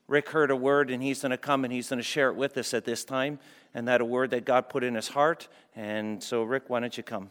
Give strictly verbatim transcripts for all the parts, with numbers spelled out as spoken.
Rick heard a word, and he's going to come and he's going to share it with us at this time, and that a word that God put in his heart. And so, Rick, why don't you come?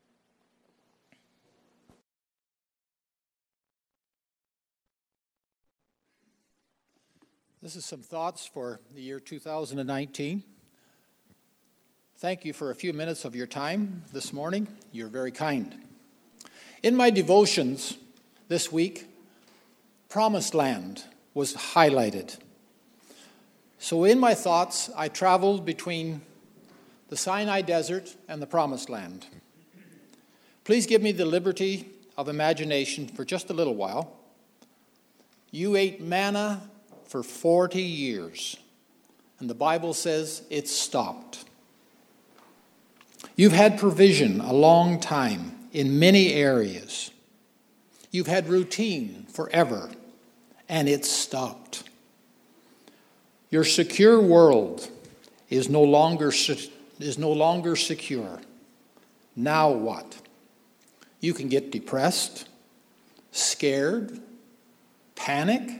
This is some thoughts for the year two thousand nineteen. Thank you for a few minutes of your time this morning. You're very kind. In my devotions this week, Promised Land was highlighted. So in my thoughts, I traveled between the Sinai Desert and the Promised Land. Please give me the liberty of imagination for just a little while. You ate manna for forty years, and the Bible says it stopped. You've had provision a long time in many areas. You've had routine forever, and it stopped. Your secure world is no longer is no longer secure. Now what? You can get depressed, scared, panic,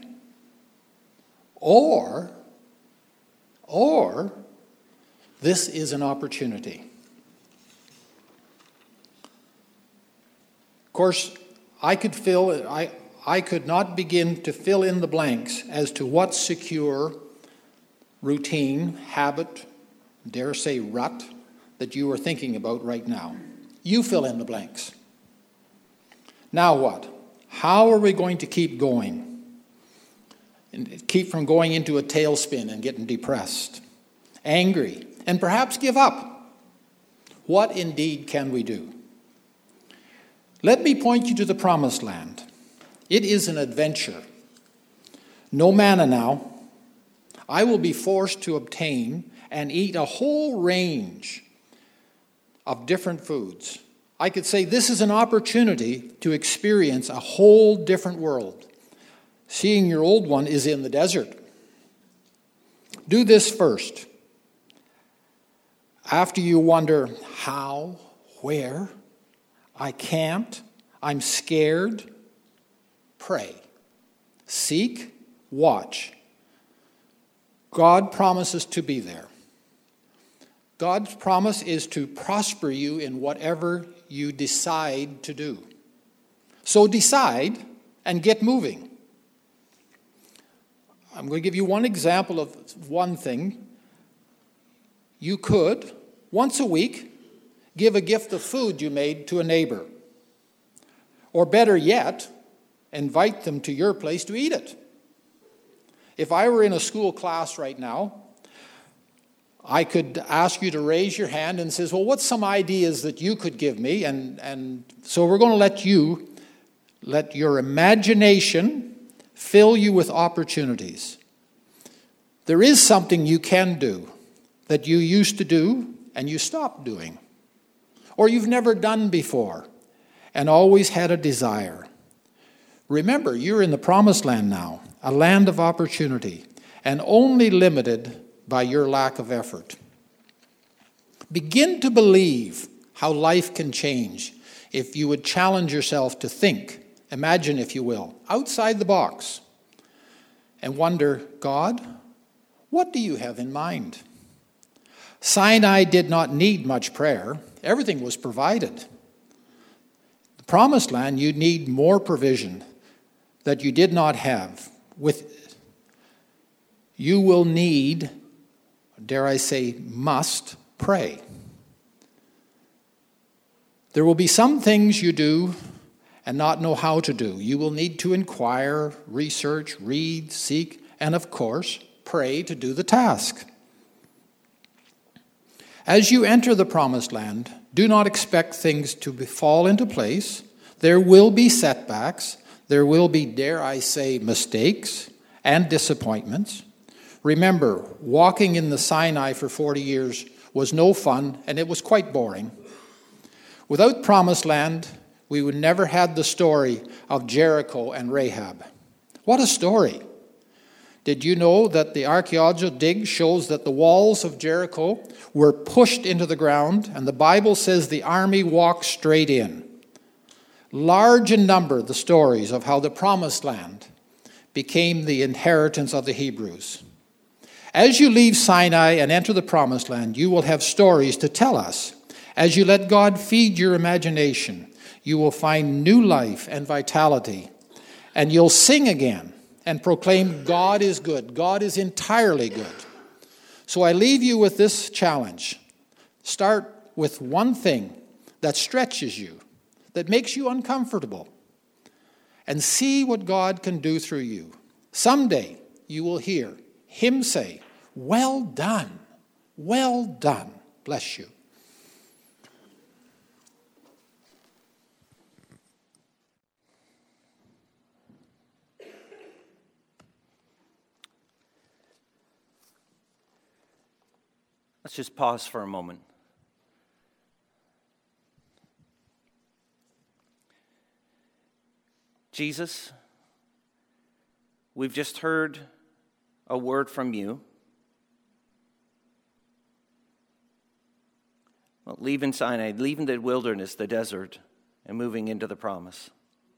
or or this is an opportunity. Of course, I could fill I I could not begin to fill in the blanks as to what secure routine, habit, dare say rut, that you are thinking about right now. You fill in the blanks. Now what? How are we going to keep going? And keep from going into a tailspin and getting depressed, angry, and perhaps give up? What indeed can we do? Let me point you to the Promised Land. It is an adventure. No manna now. I will be forced to obtain and eat a whole range of different foods. I could say this is an opportunity to experience a whole different world. Seeing your old one is in the desert. Do this first. After you wonder, how, where, I can't, I'm scared, pray. Seek, watch. God promises to be there. God's promise is to prosper you in whatever you decide to do. So decide and get moving. I'm going to give you one example of one thing. You could, once a week, give a gift of food you made to a neighbor. Or better yet, invite them to your place to eat it. If I were in a school class right now, I could ask you to raise your hand and says, well, what's some ideas that you could give me? And, and so we're going to let you, let your imagination fill you with opportunities. There is something you can do that you used to do and you stopped doing, or you've never done before and always had a desire. Remember, you're in the Promised Land now, a land of opportunity, and only limited by your lack of effort. Begin to believe how life can change if you would challenge yourself to think, imagine if you will, outside the box, and wonder, God, what do you have in mind? Sinai did not need much prayer. Everything was provided. The Promised Land, you need more provision that you did not have. With you will need, dare I say, must pray. There will be some things you do and not know how to do. You will need to inquire, research, read, seek, and of course, pray to do the task. As you enter the Promised Land, do not expect things to fall into place. There will be setbacks. There will be, dare I say, mistakes and disappointments. Remember, walking in the Sinai for forty years was no fun, and it was quite boring. Without Promised Land, we would never had the story of Jericho and Rahab. What a story! Did you know that the archaeological dig shows that the walls of Jericho were pushed into the ground, and the Bible says the army walked straight in? Large in number, the stories of how the Promised Land became the inheritance of the Hebrews. As you leave Sinai and enter the Promised Land, you will have stories to tell us. As you let God feed your imagination, you will find new life and vitality, and you'll sing again and proclaim God is good. God is entirely good. So I leave you with this challenge. Start with one thing that stretches you, that makes you uncomfortable, and see what God can do through you. Someday you will hear him say, "Well done, well done." Bless you. Let's just pause for a moment. Jesus, we've just heard a word from you. Well, leaving Sinai, leaving the wilderness, the desert, and moving into the promise.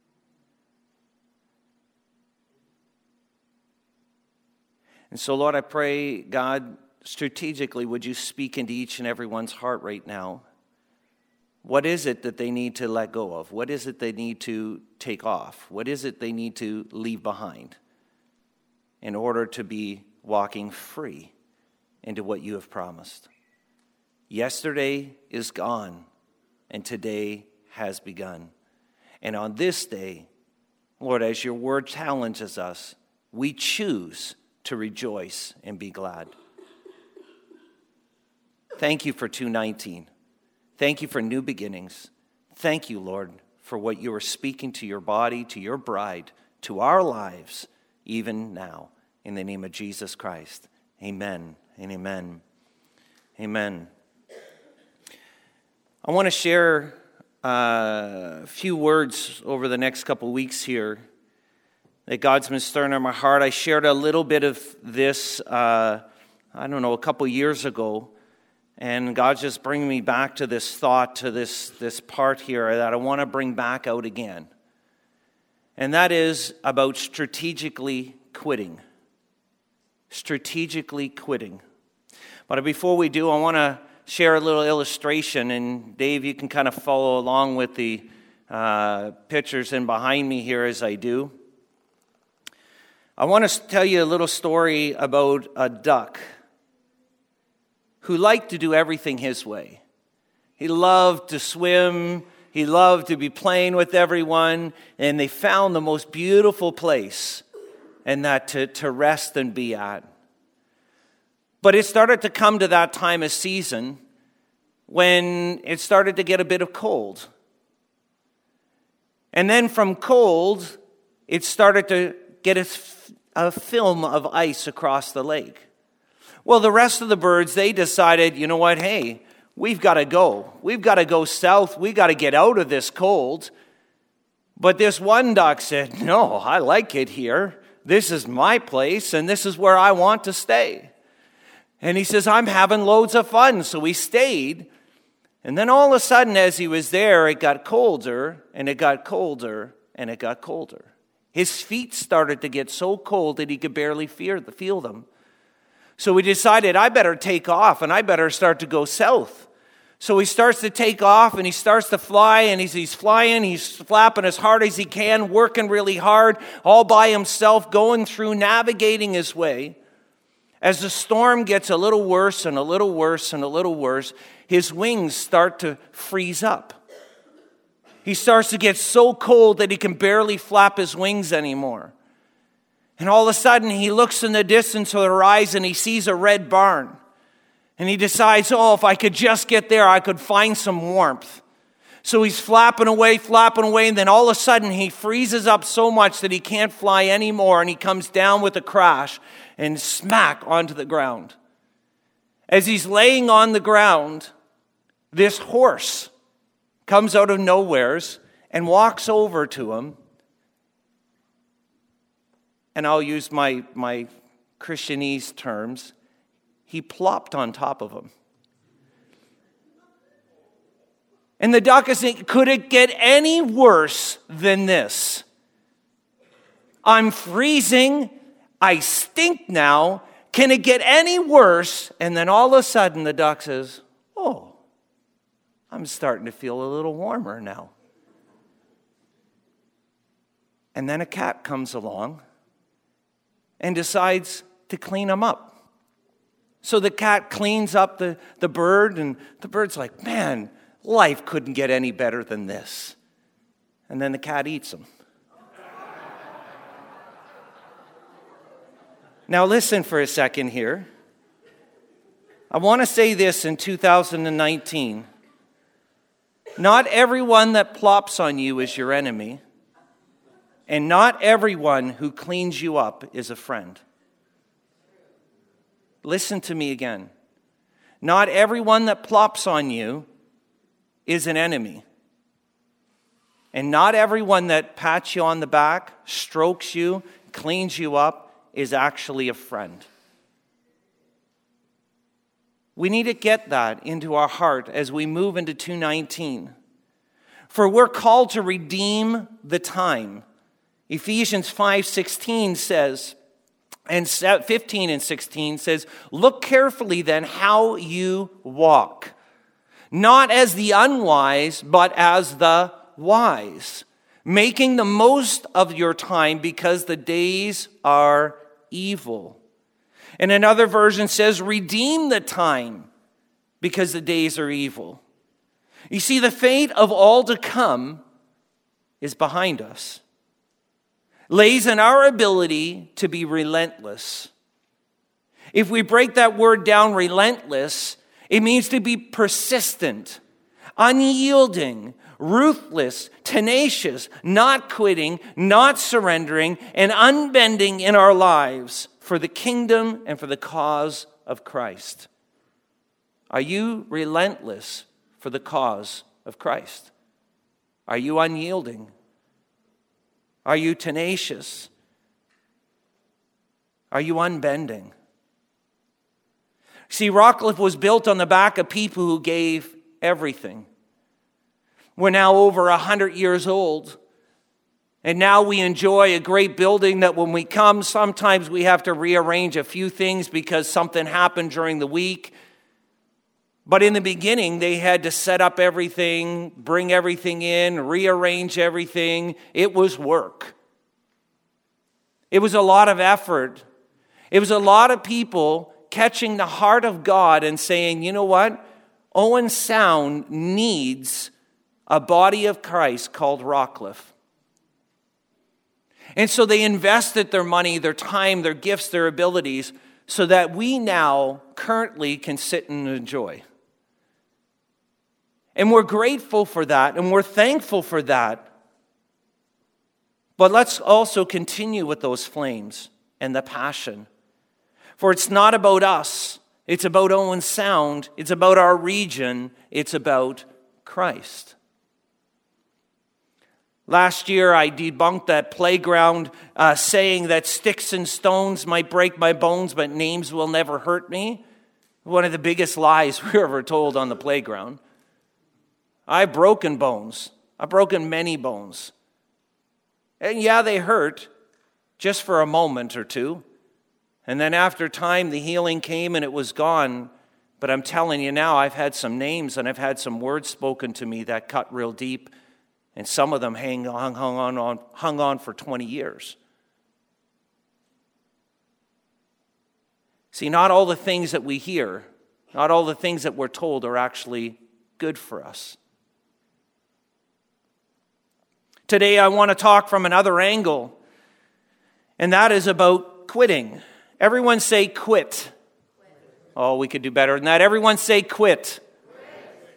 And so, Lord, I pray, God, strategically, would you speak into each and everyone's heart right now? What is it that they need to let go of? What is it they need to take off? What is it they need to leave behind in order to be walking free into what you have promised? Yesterday is gone, and today has begun. And on this day, Lord, as your word challenges us, we choose to rejoice and be glad. Thank you for two nineteen. Thank you for new beginnings. Thank you, Lord, for what you are speaking to your body, to your bride, to our lives, even now. In the name of Jesus Christ, amen and amen. Amen. I want to share uh, a few words over the next couple weeks here that God's been stirring in my heart. I shared a little bit of this, uh, I don't know, a couple years ago. And God's just bringing me back to this thought, to this, this part here that I want to bring back out again. And that is about strategically quitting. Strategically quitting. But before we do, I want to share a little illustration. And Dave, you can kind of follow along with the uh, pictures in behind me here as I do. I want to tell you a little story about a duck who liked to do everything his way. He loved to swim. He loved to be playing with everyone. And they found the most beautiful place and that to, to rest and be at. But it started to come to that time of season when it started to get a bit of cold. And then from cold, it started to get a, a film of ice across the lake. Well, the rest of the birds, they decided, you know what, hey, we've got to go. We've got to go south. We've got to get out of this cold. But this one duck said, no, I like it here. This is my place, and this is where I want to stay. And he says, I'm having loads of fun. So he stayed. And then all of a sudden, as he was there, it got colder, and it got colder, and it got colder. His feet started to get so cold that he could barely feel them. So he decided, I better take off and I better start to go south. So he starts to take off and he starts to fly, and he's, he's flying, he's flapping as hard as he can, working really hard, all by himself, going through, navigating his way. As the storm gets a little worse and a little worse and a little worse, his wings start to freeze up. He starts to get so cold that he can barely flap his wings anymore. And all of a sudden, he looks in the distance to the horizon, he sees a red barn. And he decides, oh, if I could just get there, I could find some warmth. So he's flapping away, flapping away, and then all of a sudden, he freezes up so much that he can't fly anymore, and he comes down with a crash and smack onto the ground. As he's laying on the ground, this horse comes out of nowheres and walks over to him. And I'll use my, my Christianese terms, he plopped on top of him. And the duck is thinking, could it get any worse than this? I'm freezing. I stink now. Can it get any worse? And then all of a sudden the duck says, oh, I'm starting to feel a little warmer now. And then a cat comes along and decides to clean him up. So the cat cleans up the, the bird, and the bird's like, man, life couldn't get any better than this. And then the cat eats him. Now listen for a second here. I want to say this in two thousand nineteen. Not everyone that plops on you is your enemy, and not everyone who cleans you up is a friend. Listen to me again. Not everyone that plops on you is an enemy. And not everyone that pats you on the back, strokes you, cleans you up, is actually a friend. We need to get that into our heart as we move into two nineteen. For we're called to redeem the time. Ephesians five sixteen says, and fifteen and sixteen says, look carefully then how you walk, not as the unwise, but as the wise, making the most of your time because the days are evil. And another version says, redeem the time because the days are evil. You see, the fate of all to come is behind us. Lays in our ability to be relentless. If we break that word down, relentless, it means to be persistent, unyielding, ruthless, tenacious, not quitting, not surrendering, and unbending in our lives for the kingdom and for the cause of Christ. Are you relentless for the cause of Christ? Are you unyielding? Are you tenacious? Are you unbending? See, Rockcliffe was built on the back of people who gave everything. We're now over a hundred years old, and now we enjoy a great building that when we come, sometimes we have to rearrange a few things because something happened during the week. But in the beginning, they had to set up everything, bring everything in, rearrange everything. It was work. It was a lot of effort. It was a lot of people catching the heart of God and saying, you know what? Owen Sound needs a body of Christ called Rockcliffe. And so they invested their money, their time, their gifts, their abilities, so that we now currently can sit and enjoy. And we're grateful for that, and we're thankful for that. But let's also continue with those flames and the passion. For it's not about us. It's about Owen Sound. It's about our region. It's about Christ. Last year, I debunked that playground uh, saying that sticks and stones might break my bones, but names will never hurt me. One of the biggest lies we were ever told on the playground. I've broken bones. I've broken many bones. And yeah, they hurt just for a moment or two. And then after time, the healing came and it was gone. But I'm telling you now, I've had some names and I've had some words spoken to me that cut real deep. And some of them hang on, hung on, on, hung on for twenty years. See, not all the things that we hear, not all the things that we're told are actually good for us. Today, I want to talk from another angle, and that is about quitting. Everyone say quit. Oh, we could do better than that. Everyone say quit. Quit.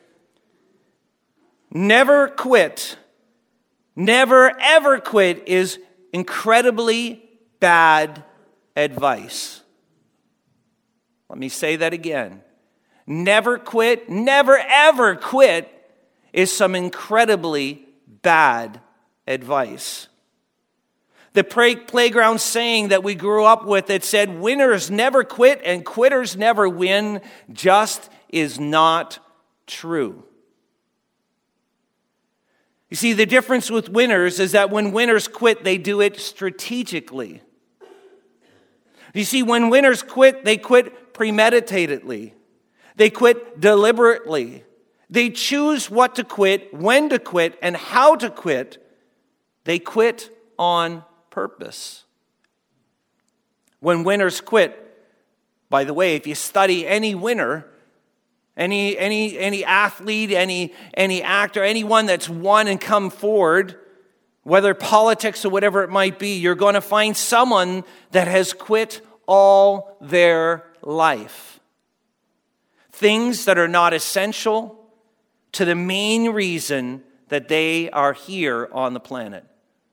Never quit. Never, ever quit is incredibly bad advice. Let me say that again. Never quit, never, ever quit is some incredibly bad advice. The playground saying that we grew up with that said, winners never quit and quitters never win, just is not true. You see, the difference with winners is that when winners quit, they do it strategically. You see, when winners quit, they quit premeditatedly. They quit deliberately. They choose what to quit, when to quit, and how to quit. They quit on purpose. When winners quit, by the way, if you study any winner, any any any athlete, any any actor, anyone that's won and come forward, whether politics or whatever it might be, you're going to find someone that has quit all their life. Things that are not essential to the main reason that they are here on the planet.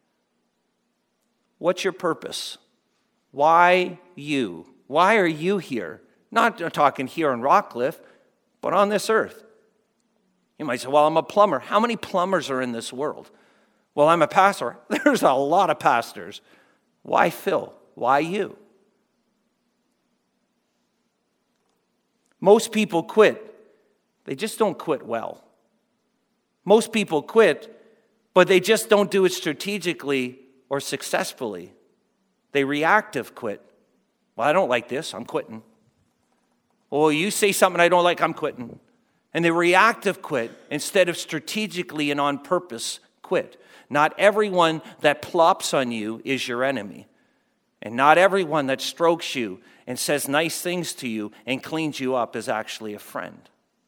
What's your purpose? Why you? Why are you here? Not talking here in Rockcliffe, but on this earth. You might say, well, I'm a plumber. How many plumbers are in this world? Well, I'm a pastor. There's a lot of pastors. Why Phil? Why you? Most people quit. They just don't quit well. Most people quit, but they just don't do it strategically or successfully. They reactive quit. Well, I don't like this. I'm quitting. Well, you say something I don't like, I'm quitting. And they reactive quit instead of strategically and on purpose quit. Not everyone that plops on you is your enemy. And not everyone that strokes you and says nice things to you and cleans you up is actually a friend.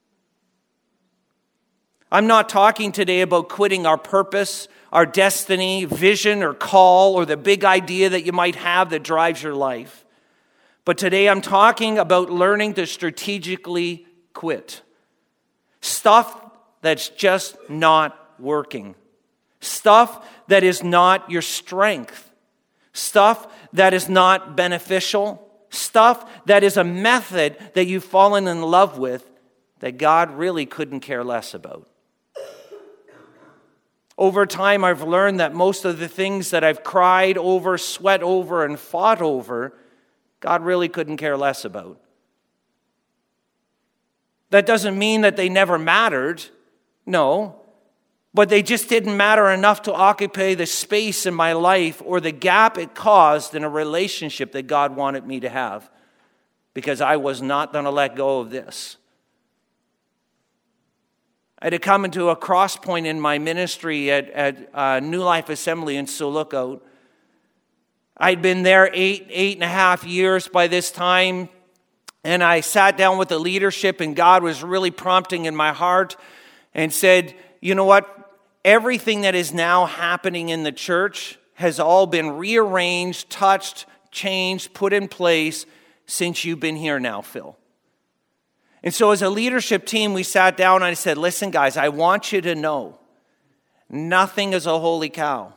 I'm not talking today about quitting our purpose, our destiny, vision, or call, or the big idea that you might have that drives your life. But today I'm talking about learning to strategically quit. Stuff that's just not working. Stuff that is not your strength. Stuff that is not beneficial. Stuff that is a method that you've fallen in love with that God really couldn't care less about. Over time, I've learned that most of the things that I've cried over, sweat over, and fought over, God really couldn't care less about. That doesn't mean that they never mattered. No. But they just didn't matter enough to occupy the space in my life or the gap it caused in a relationship that God wanted me to have. Because I was not going to let go of this. I had to come into a cross point in my ministry at, at uh, New Life Assembly in Sioux Lookout. I'd been there eight, eight and a half years by this time. And I sat down with the leadership, and God was really prompting in my heart and said, you know what? Everything that is now happening in the church has all been rearranged, touched, changed, put in place since you've been here now, Phil. And so as a leadership team, we sat down and I said, listen, guys, I want you to know nothing is a holy cow.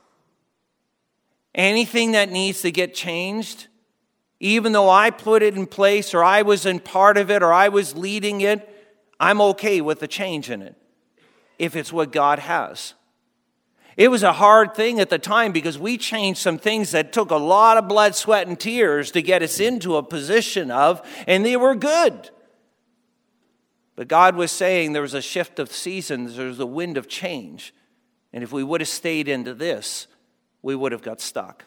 Anything that needs to get changed, even though I put it in place or I was in part of it or I was leading it, I'm okay with the change in it if it's what God has. It was a hard thing at the time because we changed some things that took a lot of blood, sweat, and tears to get us into a position of, and they were good. But God was saying there was a shift of seasons, there was a wind of change. And if we would have stayed into this, we would have got stuck.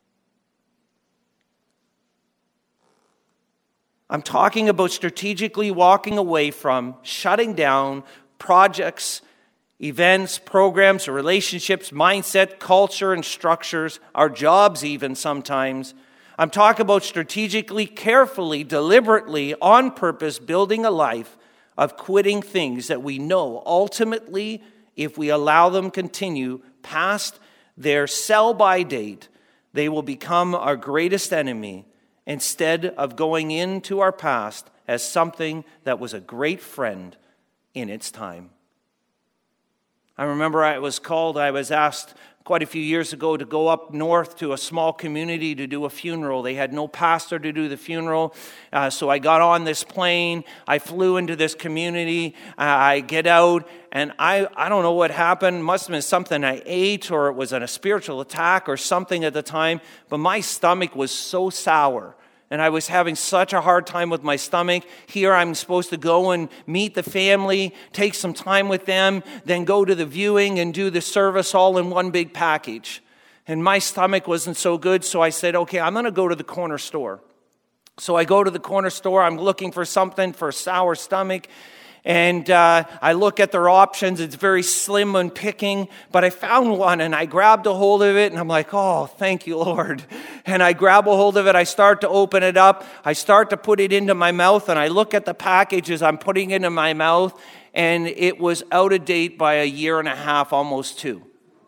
I'm talking about strategically walking away from, shutting down projects, events, programs, relationships, mindset, culture, and structures, our jobs even sometimes. I'm talking about strategically, carefully, deliberately, on purpose, building a life of quitting things that we know ultimately, if we allow them continue past their sell-by date, they will become our greatest enemy instead of going into our past as something that was a great friend in its time. I remember I was called, I was asked quite a few years ago to go up north to a small community to do a funeral. They had no pastor to do the funeral, uh, so I got on this plane. I flew into this community. Uh, I get out, and I, I don't know what happened. It must have been something I ate, or it was a spiritual attack or something at the time, but my stomach was so sour And I was having such a hard time with my stomach. Here I'm supposed to go and meet the family, take some time with them, then go to the viewing and do the service all in one big package. And my stomach wasn't so good, so I said, okay, I'm going to go to the corner store. So I go to the corner store. I'm looking for something for a sour stomach. And uh, I look at their options. It's very slim on picking, but I found one and I grabbed a hold of it and I'm like, oh, thank you, Lord. And I grab a hold of it. I start to open it up. I start to put it into my mouth and I look at the package as I'm putting it in my mouth, and it was out of date by a year and a half, almost two.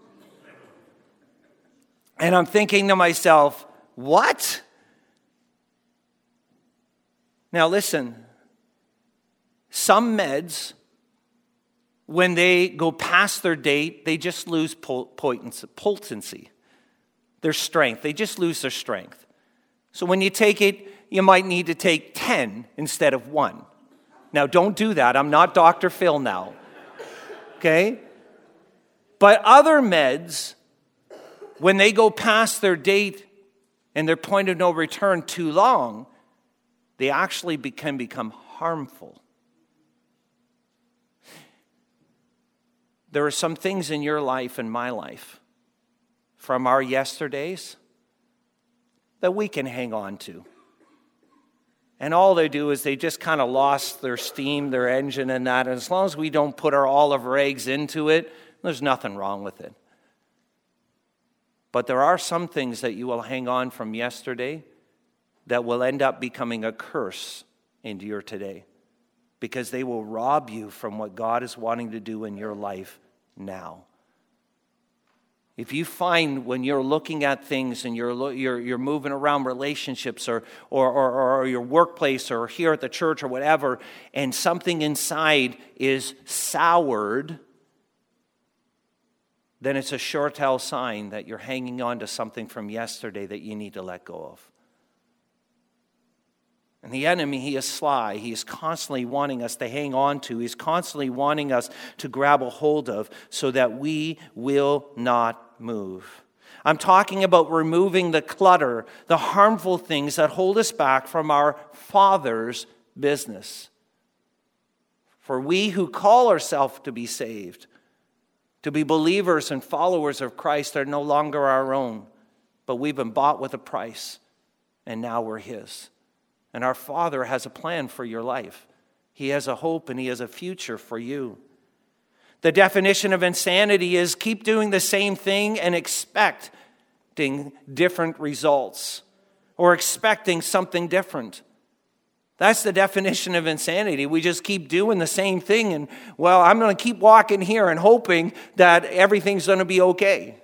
And I'm thinking to myself, what? Now listen. Some meds, when they go past their date, they just lose potency, their strength. They just lose their strength. So when you take it, you might need to take ten instead of one. Now, don't do that. I'm not Doctor Phil now. Okay? But other meds, when they go past their date and their point of no return too long, they actually can become harmful. There are some things in your life and my life from our yesterdays that we can hang on to. And all they do is they just kind of lost their steam, their engine and that. And as long as we don't put our, all of our eggs into it, there's nothing wrong with it. But there are some things that you will hang on from yesterday that will end up becoming a curse into your today, because they will rob you from what God is wanting to do in your life now. If you find when you're looking at things and you're you're, you're moving around relationships or, or, or, or your workplace or here at the church or whatever, and something inside is soured, then it's a sure tell sign that you're hanging on to something from yesterday that you need to let go of. And the enemy, he is sly. He is constantly wanting us to hang on to. He's constantly wanting us to grab a hold of so that we will not move. I'm talking about removing the clutter, the harmful things that hold us back from our Father's business. For we who call ourselves to be saved, to be believers and followers of Christ, are no longer our own, but we've been bought with a price, and now we're His. And our Father has a plan for your life. He has a hope and He has a future for you. The definition of insanity is keep doing the same thing and expecting different results, or expecting something different. That's the definition of insanity. We just keep doing the same thing and, well, I'm going to keep walking here and hoping that everything's going to be okay.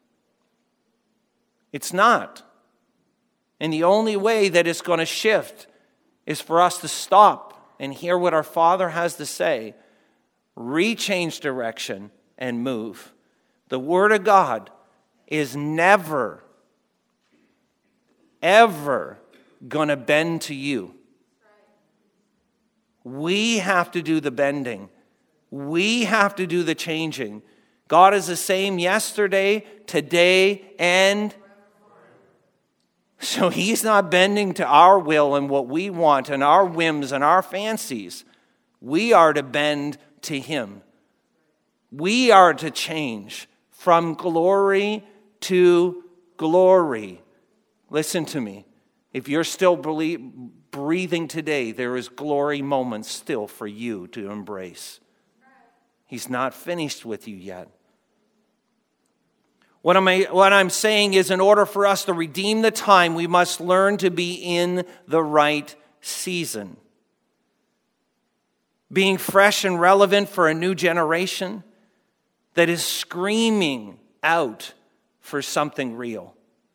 It's not. And the only way that it's going to shift is for us to stop and hear what our Father has to say, rechange direction, and move. The Word of God is never, ever going to bend to you. We have to do the bending. We have to do the changing. God is the same yesterday, today, and so He's not bending to our will and what we want and our whims and our fancies. We are to bend to Him. We are to change from glory to glory. Listen to me. If you're still breathing today, there is glory moments still for you to embrace. He's not finished with you yet. What am I, what I'm saying is, in order for us to redeem the time, we must learn to be in the right season. Being fresh and relevant for a new generation that is screaming out for something real.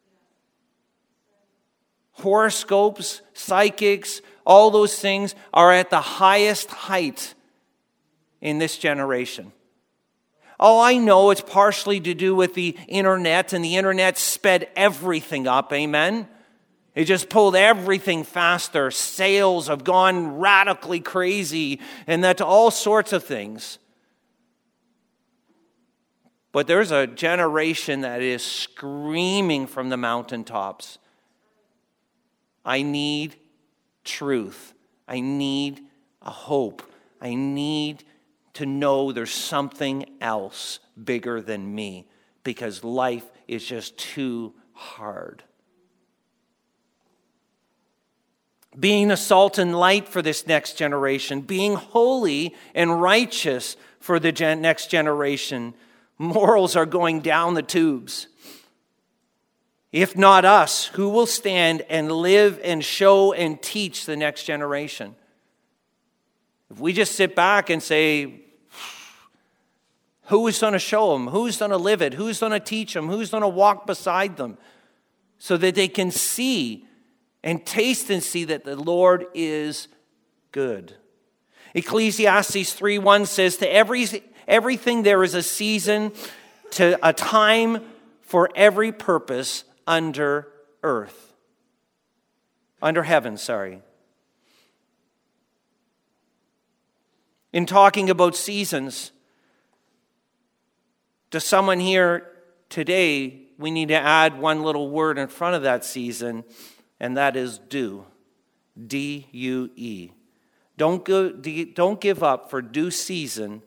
Horoscopes, psychics, all those things are at the highest height in this generation. Oh, I know it's partially to do with the internet, and the internet sped everything up, amen? It just pulled everything faster. Sales have gone radically crazy, and that's all sorts of things. But there's a generation that is screaming from the mountaintops. I need truth. I need a hope. I need to know there's something else bigger than me because life is just too hard. Being a salt and light for this next generation, being holy and righteous for the gen- next generation. Morals are going down the tubes. If not us, who will stand and live and show and teach the next generation? If we just sit back and say, who is going to show them? Who's going to live it? Who's going to teach them? Who's going to walk beside them so that they can see and taste and see that the Lord is good? Ecclesiastes three one says, to every everything there is a season, to a time for every purpose under earth. Under heaven, sorry. In talking about seasons, to someone here today, we need to add one little word in front of that season, and that is due. D U E. Don't go, don't give up, for due season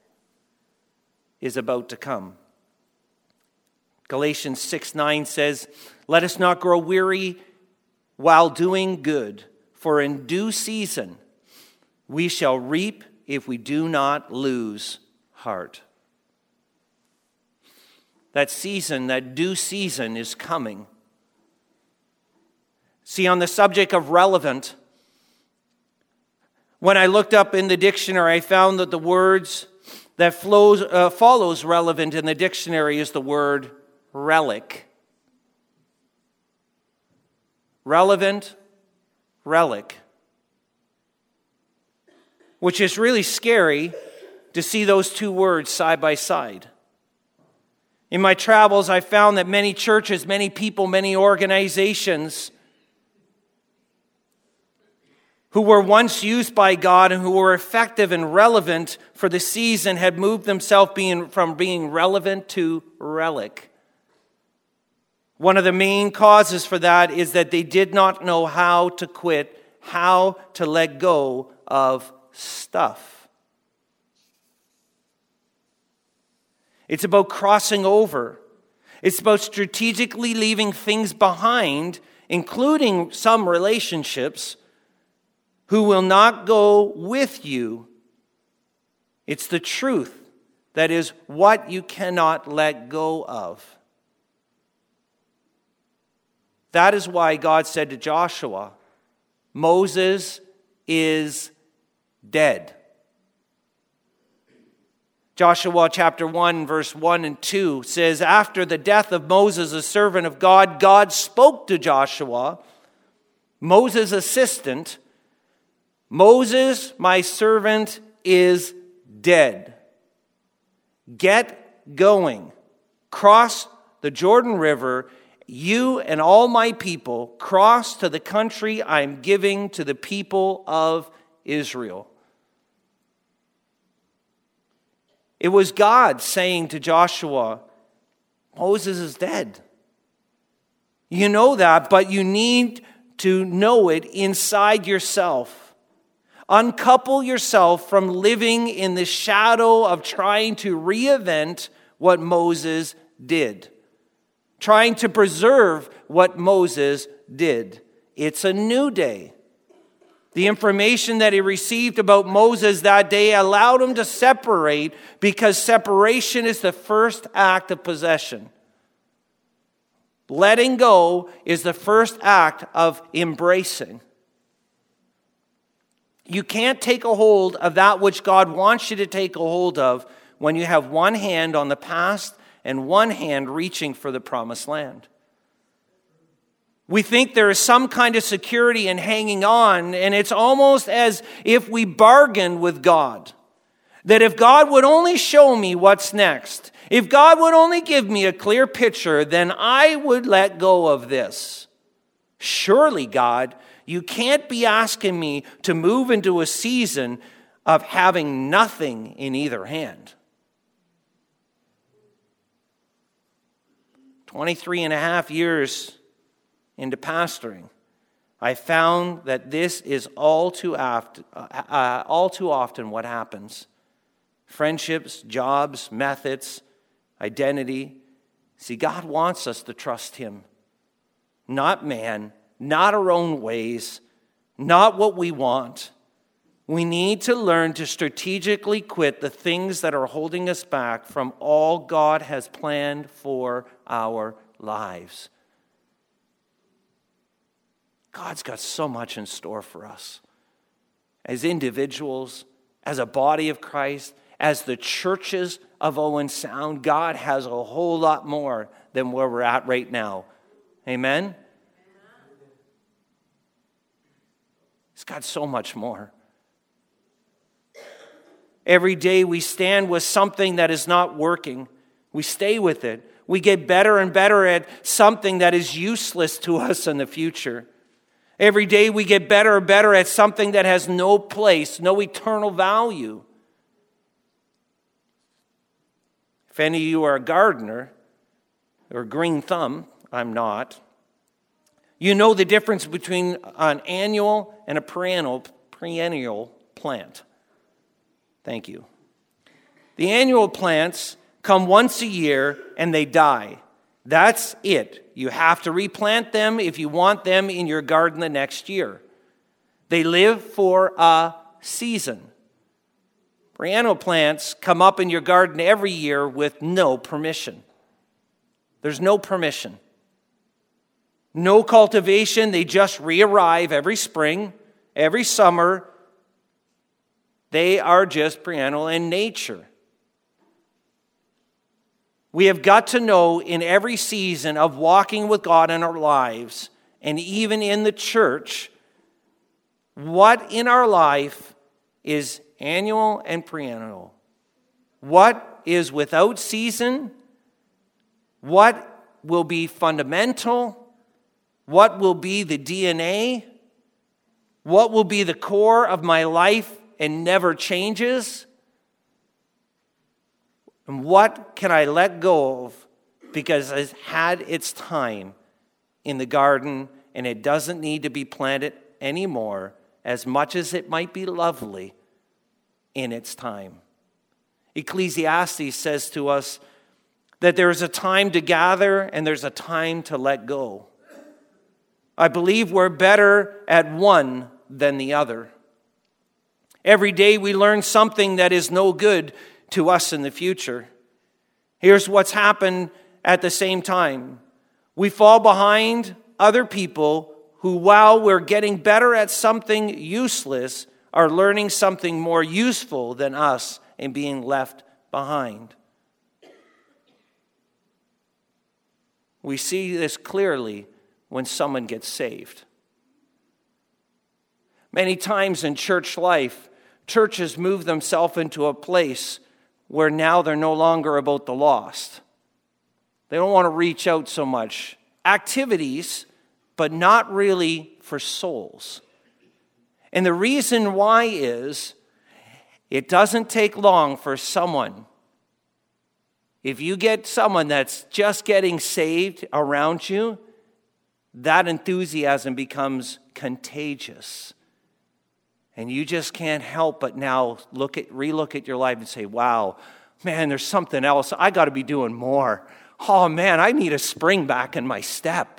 is about to come. Galatians six nine says, let us not grow weary while doing good, for in due season we shall reap if we do not lose heart. That season, that due season is coming. See, on the subject of relevant, when I looked up in the dictionary, I found that the words that flows, uh, follows relevant in the dictionary is the word relic. Relevant, relic. Which is really scary to see those two words side by side. In my travels, I found that many churches, many people, many organizations who were once used by God and who were effective and relevant for the season had moved themselves being, from being relevant to relic. One of the main causes for that is that they did not know how to quit, how to let go of stuff. It's about crossing over. It's about strategically leaving things behind, including some relationships, who will not go with you. It's the truth that is what you cannot let go of. That is why God said to Joshua, Moses is dead. Joshua chapter one, verse one and two says, after the death of Moses, a servant of God, God spoke to Joshua, Moses' assistant, Moses, my servant, is dead. Get going. Cross the Jordan River. You and all my people cross to the country I'm giving to the people of Israel. It was God saying to Joshua, Moses is dead. You know that, but you need to know it inside yourself. Uncouple yourself from living in the shadow of trying to reinvent what Moses did. Trying to preserve what Moses did. It's a new day. The information that he received about Moses that day allowed him to separate, because separation is the first act of possession. Letting go is the first act of embracing. You can't take a hold of that which God wants you to take a hold of when you have one hand on the past and one hand reaching for the promised land. We think there is some kind of security in hanging on, and it's almost as if we bargain with God. That if God would only show me what's next, if God would only give me a clear picture, then I would let go of this. Surely, God, you can't be asking me to move into a season of having nothing in either hand. twenty-three and a half years into pastoring, I found that this is all too, aft, uh, uh, all too often what happens. Friendships, jobs, methods, identity. See, God wants us to trust Him. Not man, not our own ways, not what we want. We need to learn to strategically quit the things that are holding us back from all God has planned for our lives. God's got so much in store for us. As individuals, as a body of Christ, as the churches of Owen Sound, God has a whole lot more than where we're at right now. Amen? He's got so much more. Every day we stand with something that is not working. We stay with it. We get better and better at something that is useless to us in the future. Every day we get better and better at something that has no place, no eternal value. If any of you are a gardener or green thumb, I'm not, you know the difference between an annual and a perennial, perennial plant. Thank you. The annual plants come once a year and they die. That's it. You have to replant them if you want them in your garden the next year. They live for a season. Perennial plants come up in your garden every year with no permission. There's no permission. No cultivation. They just re-arrive every spring, every summer. They are just perennial in nature. We have got to know in every season of walking with God in our lives, and even in the church, what in our life is annual and perennial. What is without season? What will be fundamental? What will be the D N A? What will be the core of my life and never changes? And what can I let go of because it's had its time in the garden and it doesn't need to be planted anymore, as much as it might be lovely in its time? Ecclesiastes says to us that there is a time to gather and there's a time to let go. I believe we're better at one than the other. Every day we learn something that is no good to us in the future. Here's what's happened at the same time. We fall behind other people who, while we're getting better at something useless, are learning something more useful than us and being left behind. We see this clearly when someone gets saved. Many times in church life, churches move themselves into a place where now they're no longer about the lost. They don't want to reach out so much. Activities, but not really for souls. And the reason why is it doesn't take long for someone. If you get someone that's just getting saved around you, that enthusiasm becomes contagious. And you just can't help but now look at, relook at your life and say, wow, man, there's something else. I got to be doing more. Oh, man, I need a spring back in my step.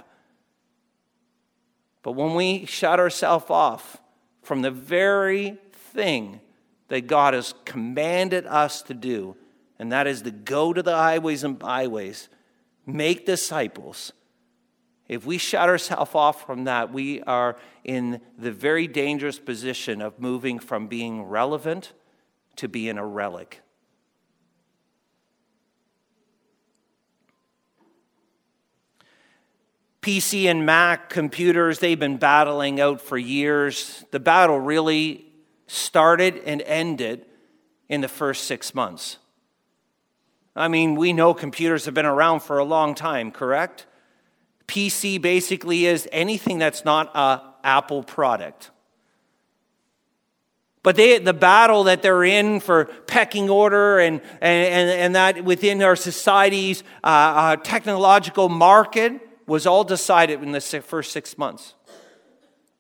But when we shut ourselves off from the very thing that God has commanded us to do, and that is to go to the highways and byways, make disciples. If we shut ourselves off from that, we are in the very dangerous position of moving from being relevant to being a relic. P C and Mac computers, they've been battling out for years. The battle really started and ended in the first six months. I mean, we know computers have been around for a long time, correct? P C basically is anything that's not an Apple product. But they, the battle that they're in for pecking order and, and, and that within our society's uh, uh, technological market was all decided in the first six months.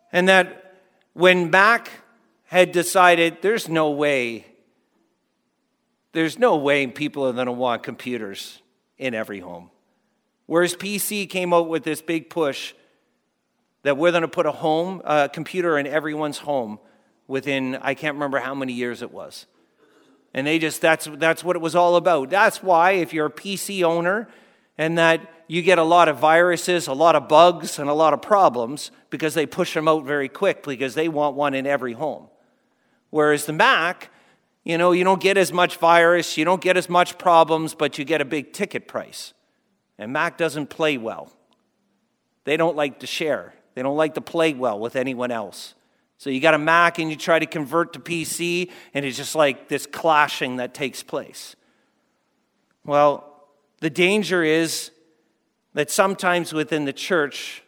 And that when Mac had decided there's no way, there's no way people are going to want computers in every home. Whereas P C came out with this big push that we're going to put a home, a computer in everyone's home within, I can't remember how many years it was. And they just, that's that's what it was all about. That's why if you're a P C owner and that you get a lot of viruses, a lot of bugs, and a lot of problems because they push them out very quick because they want one in every home. Whereas the Mac, you know, you don't get as much virus, you don't get as much problems, but you get a big ticket price. And Mac doesn't play well. They don't like to share. They don't like to play well with anyone else. So you got a Mac and you try to convert to P C, and it's just like this clashing that takes place. Well, the danger is that sometimes within the church,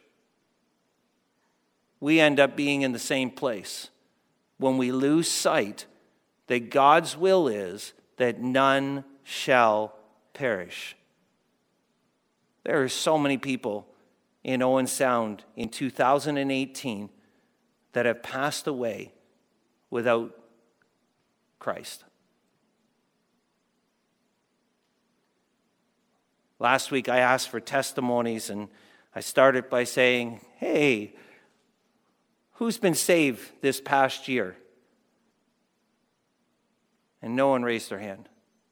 we end up being in the same place when we lose sight that God's will is that none shall perish. There are so many people in Owen Sound in two thousand eighteen that have passed away without Christ. Last week I asked for testimonies, and I started by saying, hey, who's been saved this past year? And no one raised their hand.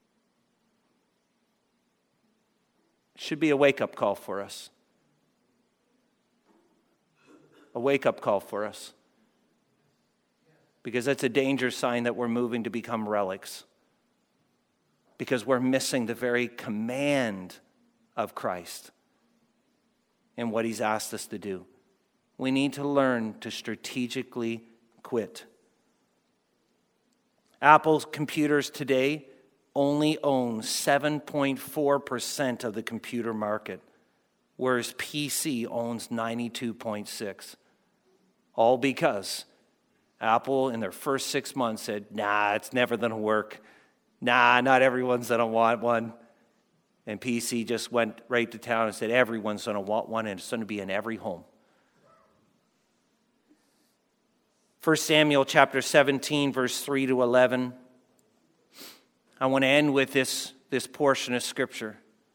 It should be a wake-up call for us. A wake-up call for us. Because that's a danger sign that we're moving to become relics. Because we're missing the very command of Christ and what he's asked us to do. We need to learn to strategically quit. Apple's computers today only own seven point four percent of the computer market, whereas P C owns ninety-two point six. All because Apple, in their first six months, said, nah, it's never going to work. Nah, not everyone's going to want one. And P C just went right to town and said, everyone's going to want one, and it's going to be in every home. First Samuel chapter seventeen, verse three to eleven. I want to end with this, this portion of Scripture.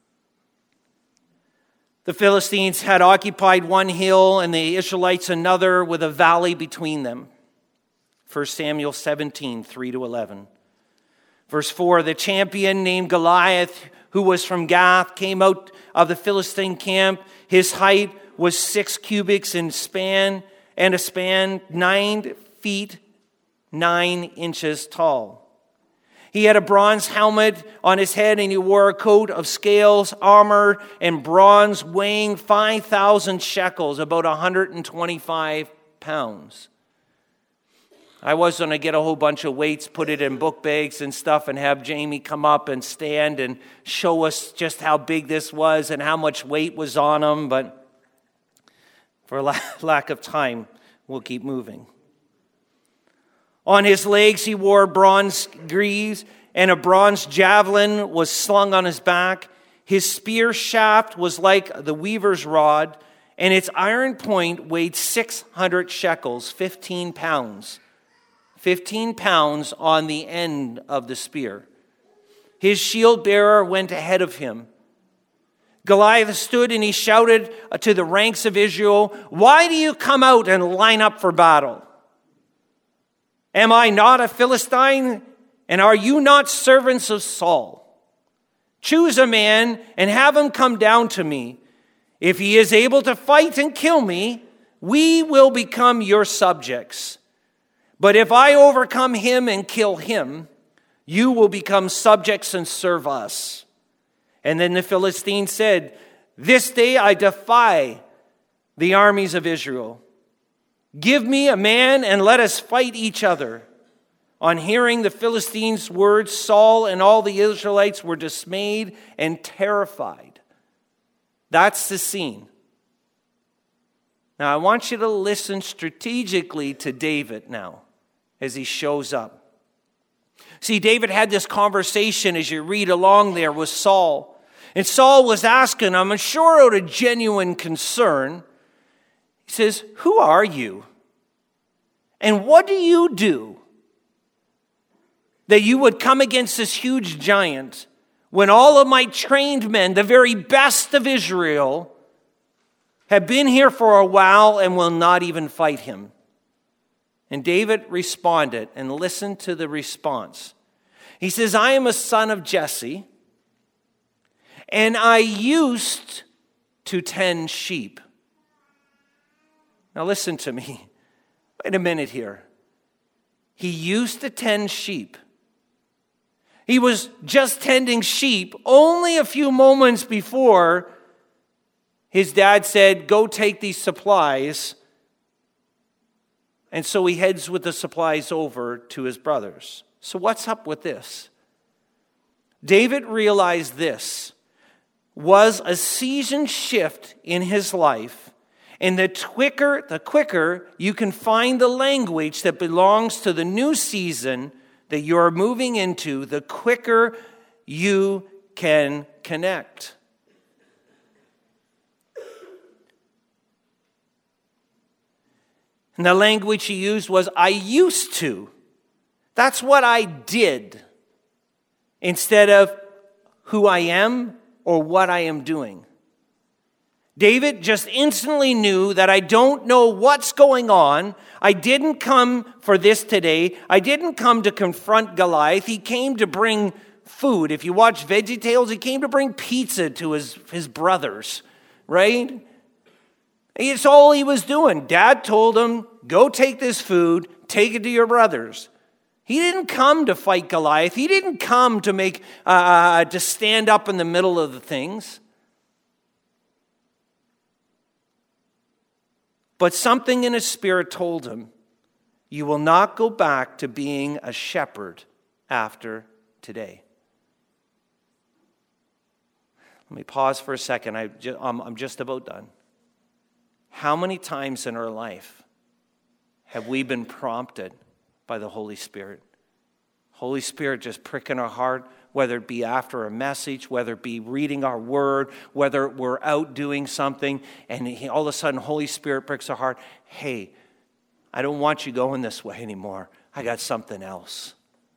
The Philistines had occupied one hill and the Israelites another with a valley between them. First Samuel seventeen, three to eleven. Verse four, the champion named Goliath, who was from Gath, came out of the Philistine camp. His height was six cubits in span, and a span nine feet, nine inches tall. He had a bronze helmet on his head, and he wore a coat of scales, armor, and bronze weighing five thousand shekels, about one hundred twenty-five pounds. I was going to get a whole bunch of weights, put it in book bags and stuff, and have Jamie come up and stand and show us just how big this was and how much weight was on him. But for lack of time, we'll keep moving. On his legs he wore bronze greaves, and a bronze javelin was slung on his back. His spear shaft was like the weaver's rod, and its iron point weighed six hundred shekels, fifteen pounds. fifteen pounds on the end of the spear. His shield bearer went ahead of him. Goliath stood and he shouted to the ranks of Israel, "Why do you come out and line up for battle? Am I not a Philistine? And are you not servants of Saul? Choose a man and have him come down to me. If he is able to fight and kill me, we will become your subjects. But if I overcome him and kill him, you will become subjects and serve us." And then the Philistine said, "This day I defy the armies of Israel. Give me a man and let us fight each other." On hearing the Philistines' words, Saul and all the Israelites were dismayed and terrified. That's the scene. Now I want you to listen strategically to David now as he shows up. See, David had this conversation as you read along there with Saul. And Saul was asking him, I'm sure out of genuine concern, he says, "Who are you?" And what do you do that you would come against this huge giant when all of my trained men, the very best of Israel, have been here for a while and will not even fight him? And David responded, and listen to the response. He says, I am a son of Jesse, and I used to tend sheep. Now listen to me. Wait a minute here. He used to tend sheep. He was just tending sheep only a few moments before his dad said, go take these supplies. And so he heads with the supplies over to his brothers. So what's up with this? David realized this was a season shift in his life. And the quicker, the quicker you can find the language that belongs to the new season that you're moving into, the quicker you can connect. And the language he used was, I used to. That's what I did. Instead of who I am or what I am doing. David just instantly knew that I don't know what's going on. I didn't come for this today. I didn't come to confront Goliath. He came to bring food. If you watch VeggieTales, he came to bring pizza to his, his brothers, right? It's all he was doing. Dad told him, go take this food, take it to your brothers. He didn't come to fight Goliath. He didn't come to make uh, to stand up in the middle of the things. But something in his spirit told him, you will not go back to being a shepherd after today. Let me pause for a second. I just, I'm, I'm just about done. How many times in our life have we been prompted by the Holy Spirit? Holy Spirit just pricking our heart, whether it be after a message, whether it be reading our word, whether we're out doing something, and he, all of a sudden Holy Spirit pricks our heart. Hey, I don't want you going this way anymore. I got something else.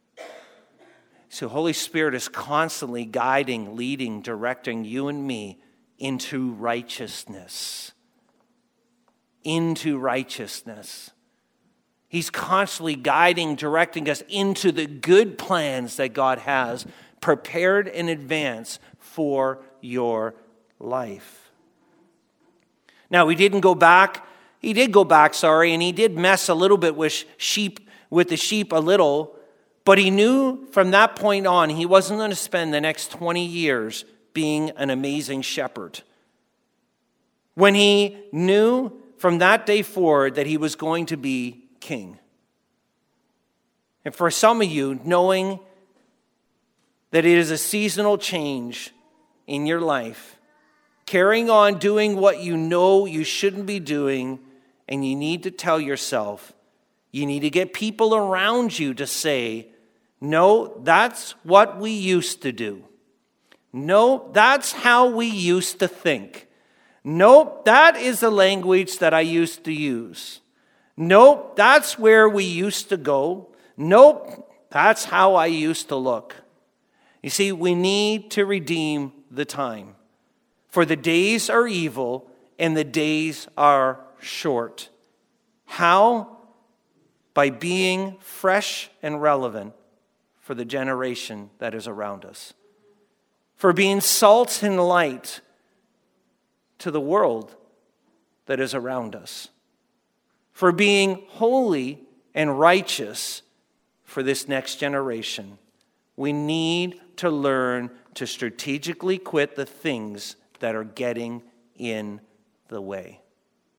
So Holy Spirit is constantly guiding, leading, directing you and me into righteousness. Into righteousness. He's constantly guiding, directing us into the good plans that God has prepared in advance for your life. Now, we didn't go back. He did go back, sorry, and he did mess a little bit with sheep, with the sheep a little, but he knew from that point on he wasn't going to spend the next twenty years being an amazing shepherd. When he knew from that day forward that he was going to be king. And for some of you, knowing that it is a seasonal change in your life, carrying on doing what you know you shouldn't be doing, and you need to tell yourself, you need to get people around you to say, no, that's what we used to do. No, that's how we used to think. Nope, that is the language that I used to use. Nope, that's where we used to go. Nope, that's how I used to look. You see, we need to redeem the time. For the days are evil and the days are short. How? By being fresh and relevant for the generation that is around us. For being salt and light to the world that is around us. For being holy and righteous for this next generation. We need to learn to strategically quit the things that are getting in the way.